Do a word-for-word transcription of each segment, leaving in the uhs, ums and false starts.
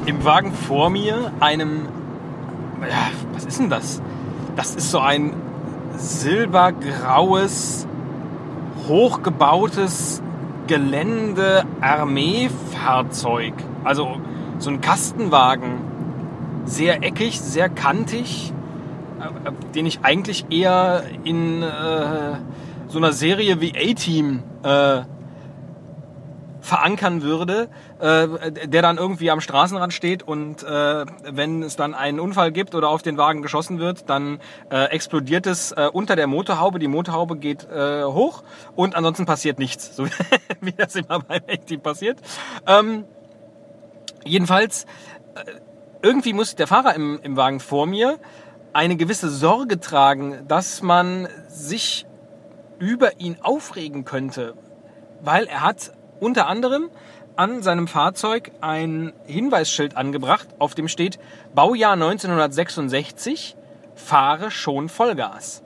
im Wagen vor mir einem, ja, was ist denn das? Das ist so ein silbergraues, hochgebautes Gelände-Armeefahrzeug. Also so ein Kastenwagen. Sehr eckig, sehr kantig, den ich eigentlich eher in äh, so einer Serie wie A-Team äh, verankern würde, äh, der dann irgendwie am Straßenrand steht und äh, wenn es dann einen Unfall gibt oder auf den Wagen geschossen wird, dann äh, explodiert es äh, unter der Motorhaube, die Motorhaube geht äh, hoch und ansonsten passiert nichts, so wie das immer beim A-Team passiert. Ähm, jedenfalls, äh, irgendwie muss der Fahrer im, im Wagen vor mir eine gewisse Sorge tragen, dass man sich über ihn aufregen könnte, weil er hat unter anderem an seinem Fahrzeug ein Hinweisschild angebracht, auf dem steht Baujahr neunzehnhundertsechsundsechzig, fahre schon Vollgas.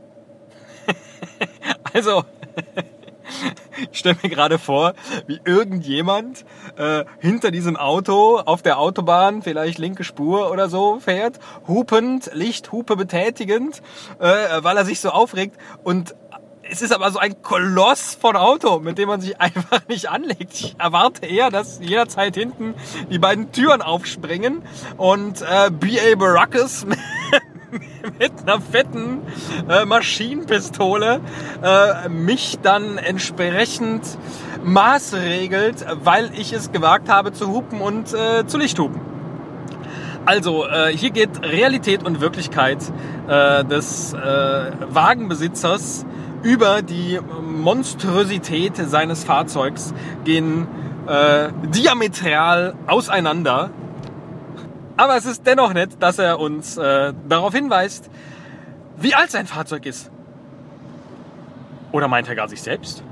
Also, ich stelle mir gerade vor, wie irgendjemand äh, hinter diesem Auto auf der Autobahn, vielleicht linke Spur oder so, fährt, hupend, Lichthupe betätigend, äh, weil er sich so aufregt. Und es ist aber so ein Koloss von Auto, mit dem man sich einfach nicht anlegt. Ich erwarte eher, dass jederzeit hinten die beiden Türen aufspringen und äh, B A Baracus mit einer fetten äh, Maschinenpistole äh, mich dann entsprechend maßregelt, weil ich es gewagt habe zu hupen und äh, zu Lichthupen. Also, äh, hier geht Realität und Wirklichkeit äh, des äh, Wagenbesitzers über die Monstrosität seines Fahrzeugs, gehen äh, diametral auseinander. Aber es ist dennoch nett, dass er uns äh, darauf hinweist, wie alt sein Fahrzeug ist. Oder meint er gar sich selbst?